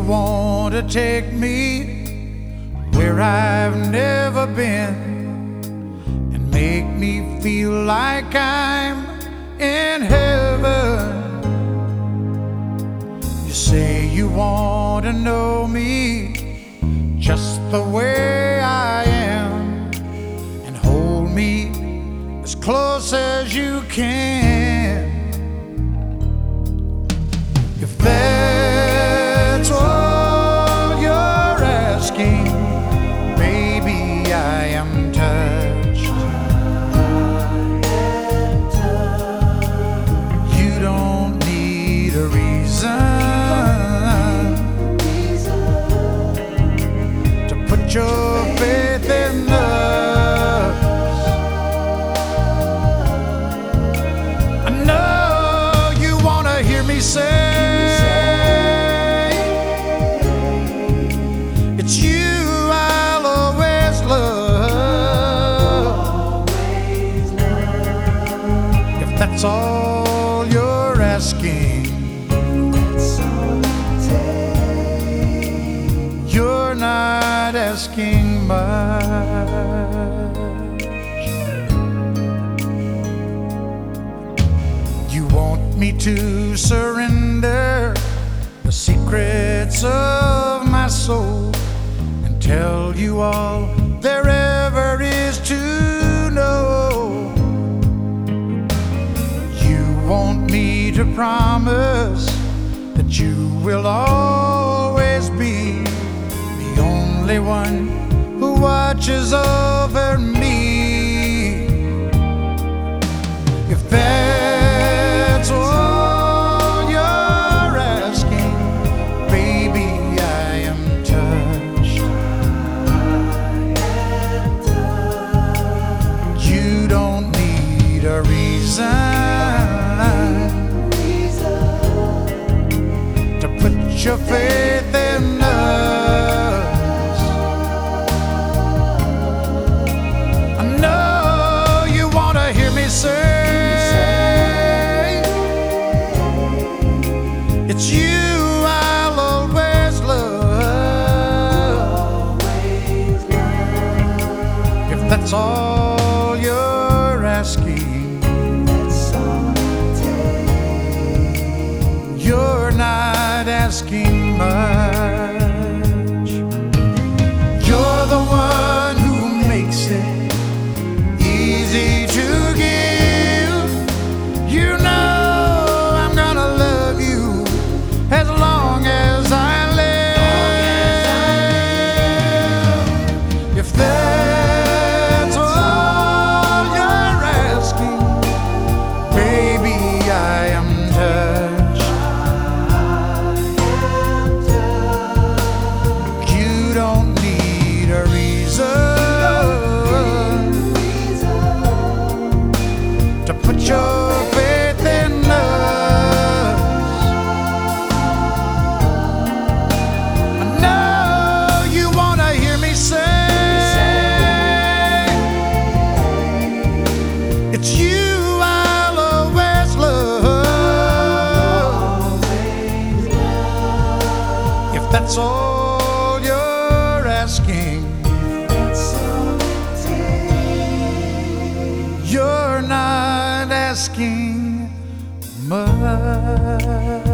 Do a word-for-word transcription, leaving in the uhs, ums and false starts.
want to take me where I've never been and make me feel like I'm in heaven. You say you want to know me just the way I am and hold me as close as you can. If that's all you're asking, baby, I am touched. You don't need a reason to put your faith in us. I know you want to hear me say it's you I'll always love. If that's all you're asking, you're not asking much. You want me to surrender the secrets of my soul and tell you all there ever is to know. You want me to promise that you will always be the only one who watches over me. If that's all you're asking, baby, I am touched. You don't need a reason to put your faith in us. I know you want to hear me say it's you I'll always love. If that's all you're asking, you're not asking much. You're the one who makes it easy to give. You know I'm gonna love you as long as I live. If that's all you're asking, baby, I am touched. You don't need a reason to put your faith in us. I know you want to hear me say it's you I'll always love. If that's all you're asking, you're not asking much.